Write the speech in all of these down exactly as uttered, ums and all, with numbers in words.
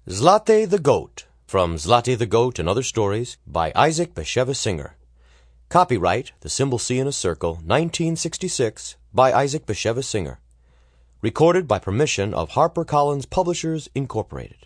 Zlatý the Goat, from Zlatý the Goat and Other Stories, by Isaac Bashevis Singer. Copyright, The Symbol C in a Circle, nineteen sixty-six, by Isaac Bashevis Singer. Recorded by permission of HarperCollins Publishers, Incorporated.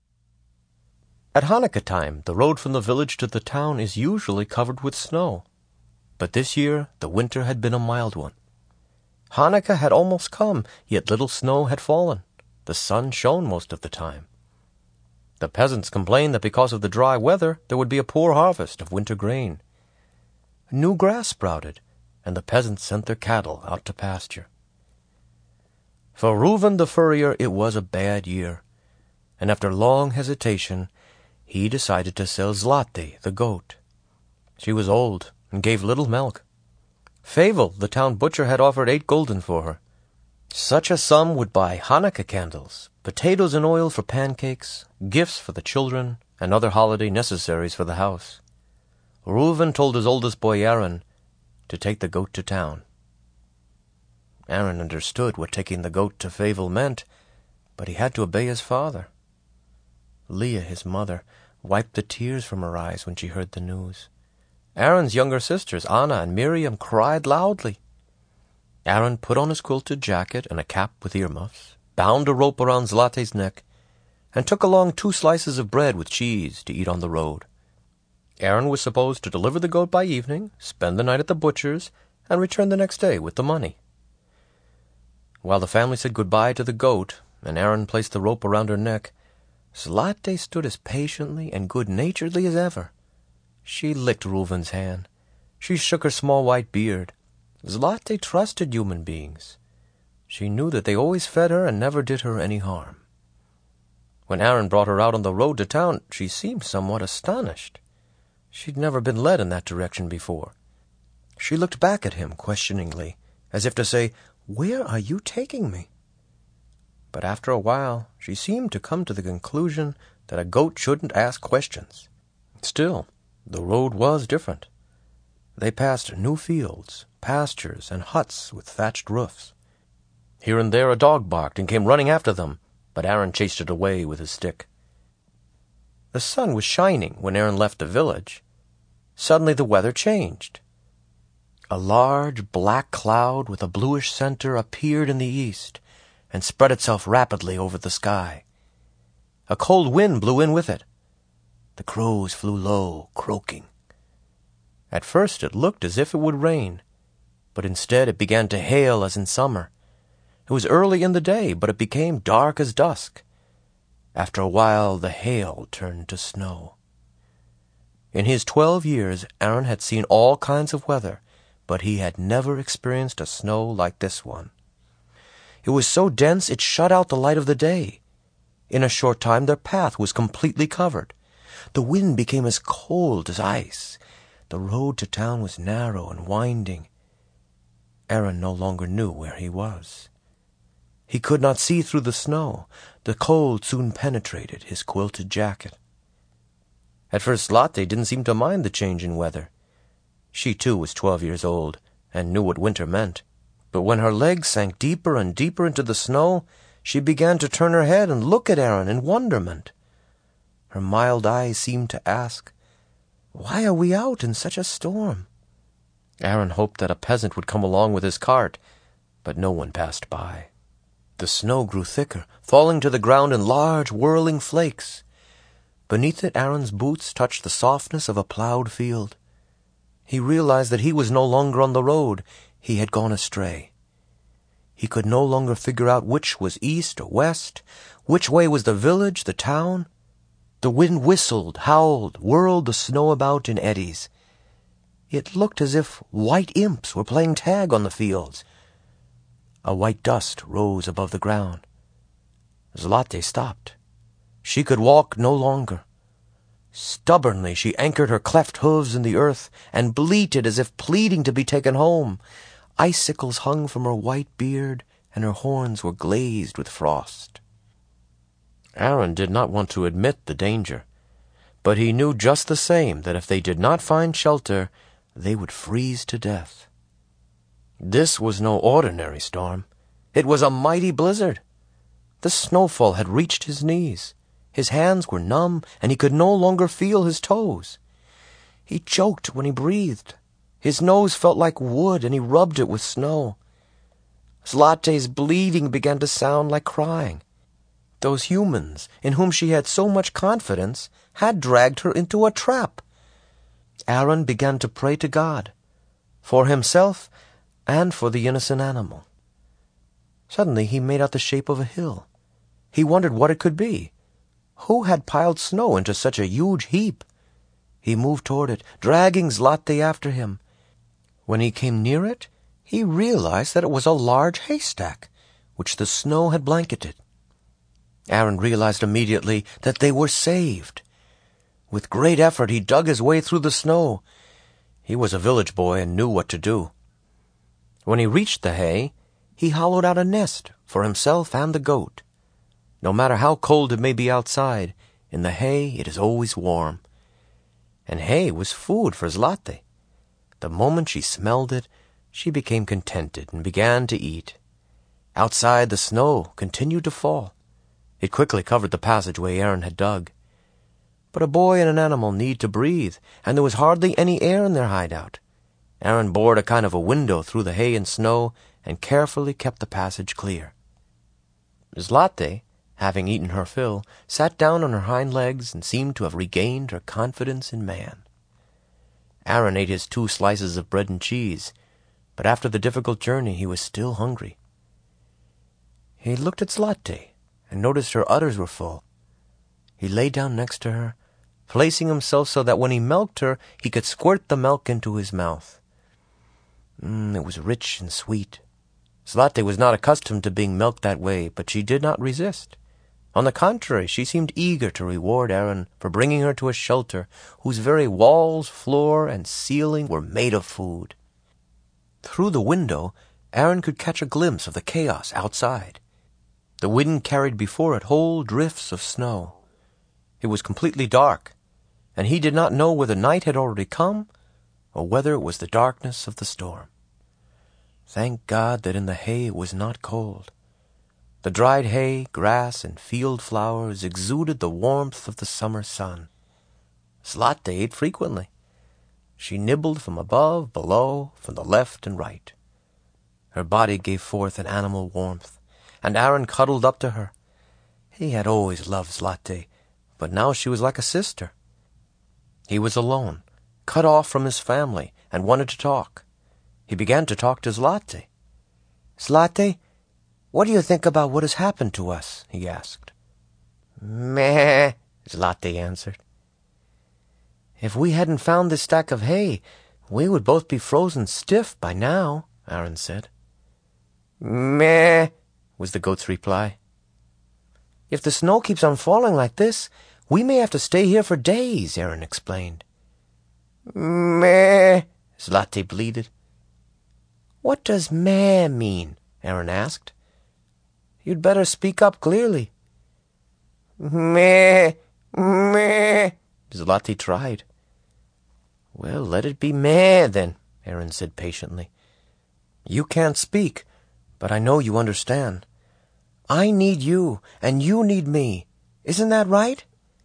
At Hanukkah time, the road from the village to the town is usually covered with snow. But this year, the winter had been a mild one. Hanukkah had almost come, yet little snow had fallen. The sun shone most of the time. The peasants complained that because of the dry weather, there would be a poor harvest of winter grain. New grass sprouted, and the peasants sent their cattle out to pasture. For Reuven the furrier it was a bad year, and after long hesitation, he decided to sell Zlatý the goat. She was old and gave little milk. Feivel, the town butcher, had offered eight gulden for her. Such a sum would buy Hanukkah candles, potatoes and oil for pancakes, gifts for the children, and other holiday necessaries for the house. Reuven told his oldest boy Aaron to take the goat to town. Aaron understood what taking the goat to Feivel meant, but he had to obey his father. Leah, his mother, wiped the tears from her eyes when she heard the news. Aaron's younger sisters, Anna and Miriam, cried loudly. Aaron put on his quilted jacket and a cap with earmuffs, bound a rope around Zlaty's neck, and took along two slices of bread with cheese to eat on the road. Aaron was supposed to deliver the goat by evening, spend the night at the butcher's, and return the next day with the money. While the family said goodbye to the goat, and Aaron placed the rope around her neck, Zlatý stood as patiently and good-naturedly as ever. She licked Reuven's hand. She shook her small white beard. Zlatý trusted human beings. She knew that they always fed her and never did her any harm. When Aaron brought her out on the road to town, she seemed somewhat astonished. She'd never been led in that direction before. She looked back at him questioningly, as if to say, "Where are you taking me?" But after a while, she seemed to come to the conclusion that a goat shouldn't ask questions. Still, the road was different. They passed new fields, pastures, and huts with thatched roofs. Here and there a dog barked and came running after them, but Aaron chased it away with his stick. The sun was shining when Aaron left the village. Suddenly the weather changed. A large black cloud with a bluish center appeared in the east and spread itself rapidly over the sky. A cold wind blew in with it. The crows flew low, croaking. At first it looked as if it would rain, but instead it began to hail as in summer. It was early in the day, but it became dark as dusk. After a while the hail turned to snow. In his twelve years Aaron had seen all kinds of weather, but he had never experienced a snow like this one. It was so dense it shut out the light of the day. In a short time their path was completely covered. The wind became as cold as ice. The road to town was narrow and winding. Aaron no longer knew where he was. He could not see through the snow. The cold soon penetrated his quilted jacket. At first Zlatý didn't seem to mind the change in weather. She too was twelve years old and knew what winter meant. But when her legs sank deeper and deeper into the snow, she began to turn her head and look at Aaron in wonderment. Her mild eyes seemed to ask, "Why are we out in such a storm?" Aaron hoped that a peasant would come along with his cart, but no one passed by. The snow grew thicker, falling to the ground in large, whirling flakes. Beneath it, Aaron's boots touched the softness of a plowed field. He realized that he was no longer on the road. He had gone astray. He could no longer figure out which was east or west, which way was the village, the town. The wind whistled, howled, whirled the snow about in eddies. It looked as if white imps were playing tag on the fields. A white dust rose above the ground. Zlatý stopped. She could walk no longer. Stubbornly she anchored her cleft hooves in the earth and bleated as if pleading to be taken home. Icicles hung from her white beard, and her horns were glazed with frost. Aaron did not want to admit the danger, but he knew just the same that if they did not find shelter, they would freeze to death. This was no ordinary storm. It was a mighty blizzard. The snowfall had reached his knees. His hands were numb, and he could no longer feel his toes. He choked when he breathed. His nose felt like wood, and he rubbed it with snow. Zlate's bleating began to sound like crying. Those humans, in whom she had so much confidence, had dragged her into a trap. Aaron began to pray to God, for himself and for the innocent animal. Suddenly he made out the shape of a hill. He wondered what it could be. Who had piled snow into such a huge heap? He moved toward it, dragging Zlate after him. When he came near it, he realized that it was a large haystack, which the snow had blanketed. Aaron realized immediately that they were saved. With great effort, he dug his way through the snow. He was a village boy and knew what to do. When he reached the hay, he hollowed out a nest for himself and the goat. No matter how cold it may be outside, in the hay it is always warm. And hay was food for Zlate. The moment she smelled it, she became contented and began to eat. Outside, the snow continued to fall. It quickly covered the passageway Aaron had dug. But a boy and an animal need to breathe, and there was hardly any air in their hideout. Aaron bored a kind of a window through the hay and snow and carefully kept the passage clear. Zlate, having eaten her fill, sat down on her hind legs and seemed to have regained her confidence in man. Aaron ate his two slices of bread and cheese, but after the difficult journey he was still hungry. He looked at Zlate and noticed her udders were full. He lay down next to her, placing himself so that when he milked her, he could squirt the milk into his mouth. Mm, it was rich and sweet. Zlate was not accustomed to being milked that way, but she did not resist. On the contrary, she seemed eager to reward Aaron for bringing her to a shelter whose very walls, floor, and ceiling were made of food. Through the window, Aaron could catch a glimpse of the chaos outside. The wind carried before it whole drifts of snow. It was completely dark, and he did not know whether night had already come or whether it was the darkness of the storm. Thank God that in the hay it was not cold. The dried hay, grass, and field flowers exuded the warmth of the summer sun. Zlate ate frequently. She nibbled from above, below, from the left and right. Her body gave forth an animal warmth, and Aaron cuddled up to her. He had always loved Zlate, but now she was like a sister. He was alone, cut off from his family, and wanted to talk. He began to talk to Zlate. "Zlate, what do you think about what has happened to us?" he asked. "Meh," Zlate answered. "If we hadn't found this stack of hay, we would both be frozen stiff by now," Aaron said. "Meh," was the goat's reply. "If the snow keeps on falling like this, we may have to stay here for days," Aaron explained. "Meh," Zlate bleated. "What does meh mean?" Aaron asked. "You'd better speak up clearly." "Meh, meh," Zlate tried. "Well, let it be meh, then," Aaron said patiently. "You can't speak, but I know you understand. I need you, and you need me. Isn't that right?"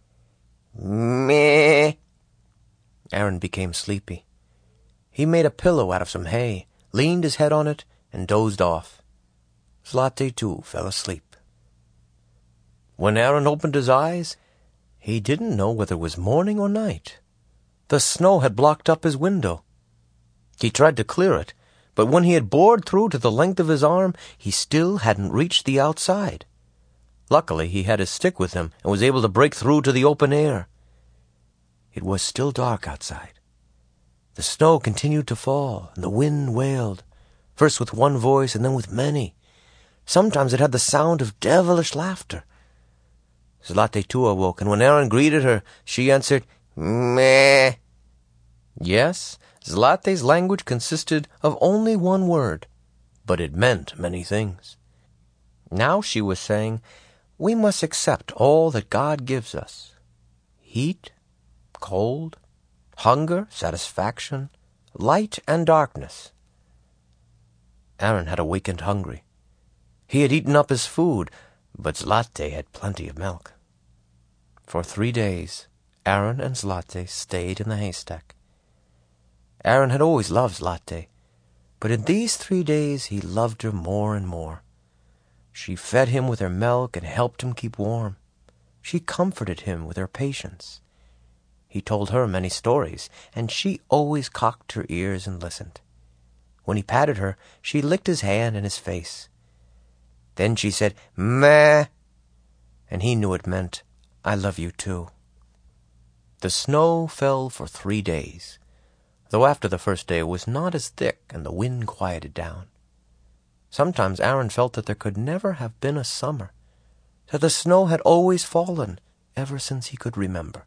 "Meh." Aaron became sleepy. He made a pillow out of some hay, leaned his head on it, and dozed off. Zlate, too, fell asleep. When Aaron opened his eyes, he didn't know whether it was morning or night. The snow had blocked up his window. He tried to clear it, but when he had bored through to the length of his arm, he still hadn't reached the outside. Luckily, he had his stick with him and was able to break through to the open air. It was still dark outside. The snow continued to fall, and the wind wailed, first with one voice and then with many. Sometimes it had the sound of devilish laughter. Zlate too awoke, and when Aaron greeted her, she answered, "Meh." Yes, Zlate's language consisted of only one word, but it meant many things. Now she was saying, we must accept all that God gives us. Heat, cold, hunger, satisfaction, light and darkness. Aaron had awakened hungry. He had eaten up his food, but Zlate had plenty of milk. For three days, Aaron and Zlate stayed in the haystack. Aaron had always loved Zlate, but in these three days he loved her more and more. She fed him with her milk and helped him keep warm. She comforted him with her patience. He told her many stories, and she always cocked her ears and listened. When he patted her, she licked his hand and his face. Then she said, "Meh," and he knew it meant, "I love you too." The snow fell for three days, though after the first day it was not as thick and the wind quieted down. Sometimes Aaron felt that there could never have been a summer, that the snow had always fallen ever since he could remember.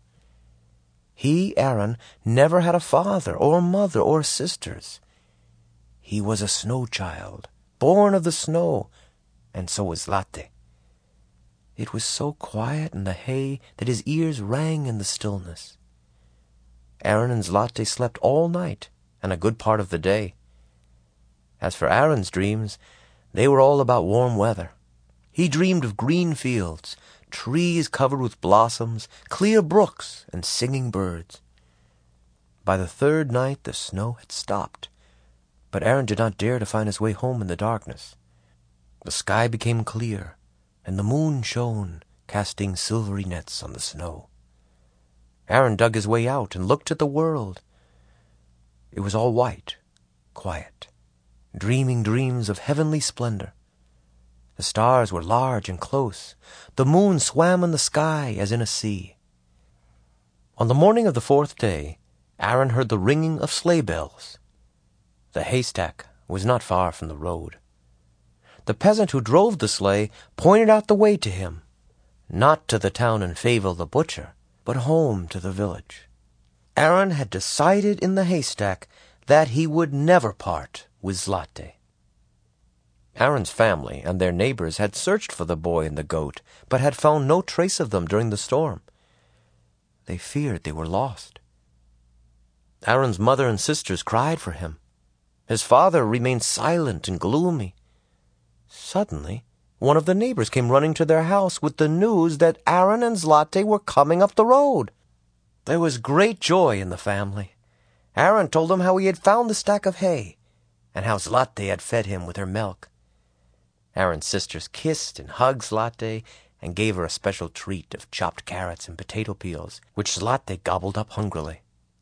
He, Aaron, never had a father or mother or sisters. He was a snow child, born of the snow, and so was Zlate. It was so quiet in the hay that his ears rang in the stillness. Aaron and Zlate slept all night and a good part of the day. As for Aaron's dreams, they were all about warm weather. He dreamed of green fields, trees covered with blossoms, clear brooks, and singing birds. By the third night the snow had stopped, but Aaron did not dare to find his way home in the darkness. The sky became clear, and the moon shone, casting silvery nets on the snow. Aaron dug his way out and looked at the world. It was all white, quiet, dreaming dreams of heavenly splendor. The stars were large and close. The moon swam in the sky as in a sea. On the morning of the fourth day, Aaron heard the ringing of sleigh bells. The haystack was not far from the road. The peasant who drove the sleigh pointed out the way to him, not to the town and Feivel the butcher, but home to the village. Aaron had decided in the haystack that he would never part with Zlate. Aaron's family and their neighbors had searched for the boy and the goat, but had found no trace of them during the storm. They feared they were lost. Aaron's mother and sisters cried for him. His father remained silent and gloomy. Suddenly, one of the neighbors came running to their house with the news that Aaron and Zlate were coming up the road. There was great joy in the family. Aaron told them how he had found the stack of hay, and how Zlate had fed him with her milk. Aaron's sisters kissed and hugged Zlate and gave her a special treat of chopped carrots and potato peels, which Zlate gobbled up hungrily.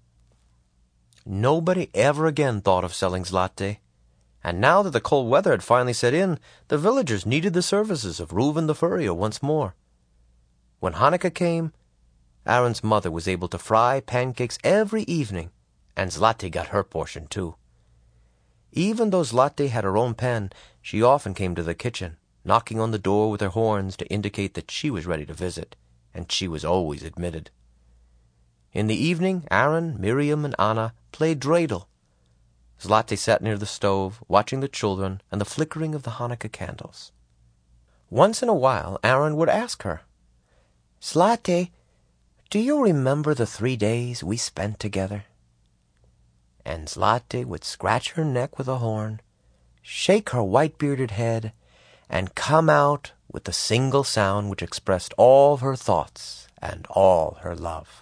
Nobody ever again thought of selling Zlate, and now that the cold weather had finally set in, the villagers needed the services of Reuven the furrier once more. When Hanukkah came, Aaron's mother was able to fry pancakes every evening, and Zlate got her portion too. Even though Zlate had her own pen, she often came to the kitchen, knocking on the door with her horns to indicate that she was ready to visit, and she was always admitted. In the evening, Aaron, Miriam, and Anna played dreidel. Zlate sat near the stove, watching the children and the flickering of the Hanukkah candles. Once in a while, Aaron would ask her, "Zlate, do you remember the three days we spent together?" And Zlate would scratch her neck with a horn, shake her white-bearded head, and come out with the single sound which expressed all her thoughts and all her love.